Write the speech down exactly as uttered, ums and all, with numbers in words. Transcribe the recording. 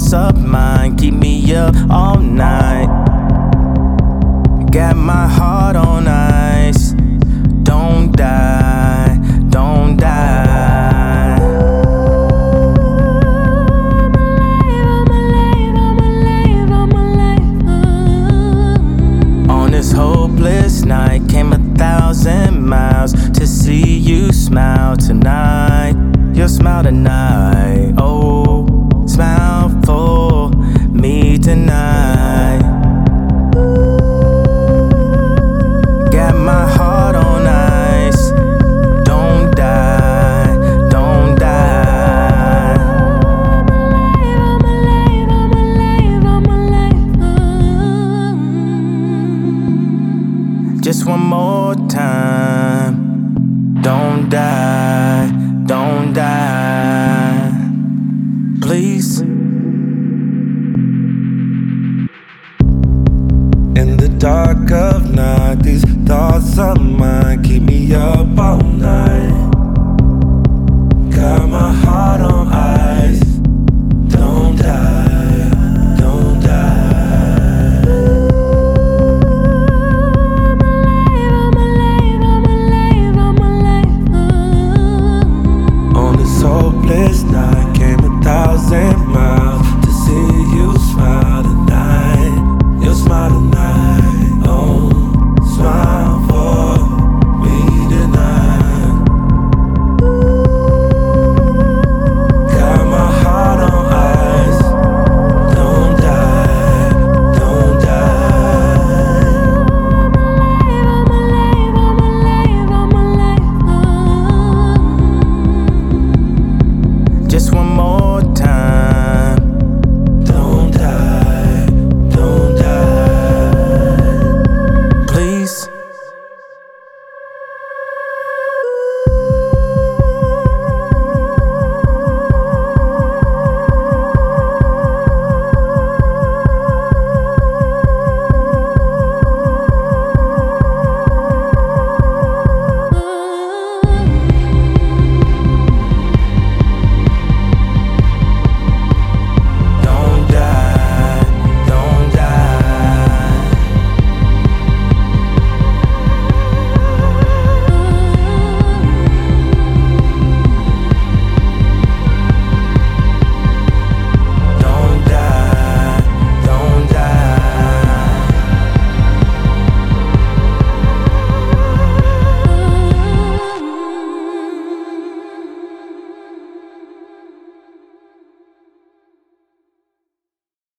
thoughts of mine keep me up all night. Got my heart on ice. Don't die, don't die. I'm alive, I'm alive, I'm alive, I'm alive. On this hopeless night came a thousand miles to see you smile tonight. Your smile tonight, oh, smile for me tonight. Got my heart on ice. Don't die, don't die. I'm alive, I'm alive, I'm alive, I'm alive. Just one more time. Don't die, don't die, please. In the dark of night, these thoughts of mine keep me up